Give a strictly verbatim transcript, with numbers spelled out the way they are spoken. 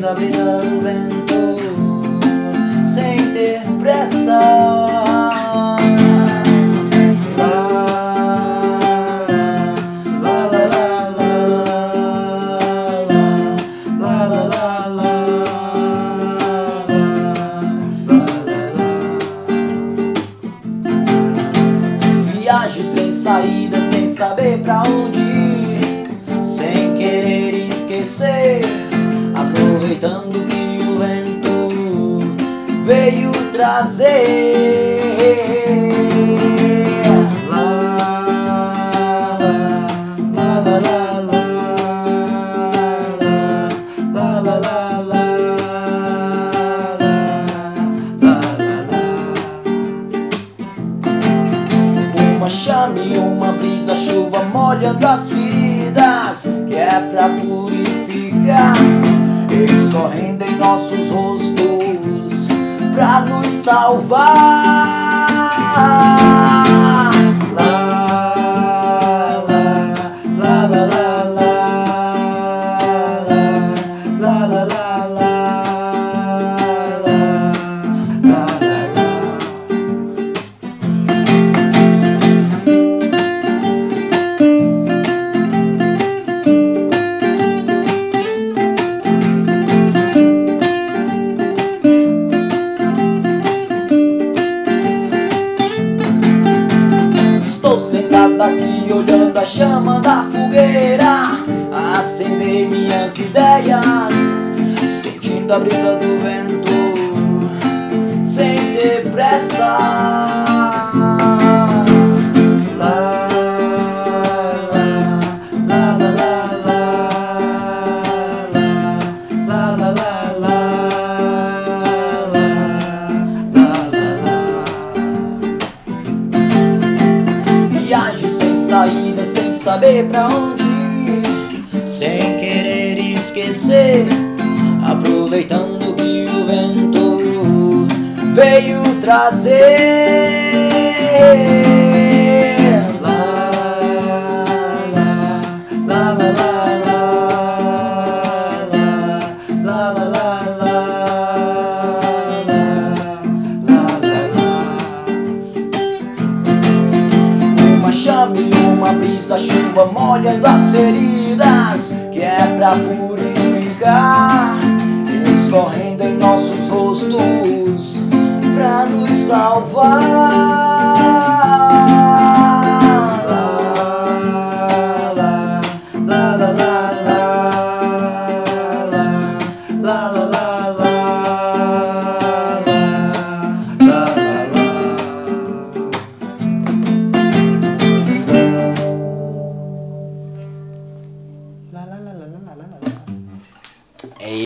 sentindo a brisa do vento, sem ter pressa. Viajo sem saída, sem saber pra onde ir, sem querer esquecer, aproveitando que o vento veio trazer. Uma chame, uma brisa, chuva molhando as feridas, que é pra purificar, escorrendo em nossos rostos pra nos salvar. Estou sentado aqui olhando a chama da fogueira acender minhas ideias, sentindo a brisa do vento, sem ter pressa. Viajo sem saída, sem saber pra onde ir, sem querer esquecer, aproveitando que o vento veio trazer. Chame, uma brisa, chuva molhando as feridas, que é pra purificar, escorrendo em nossos rostos pra nos salvar.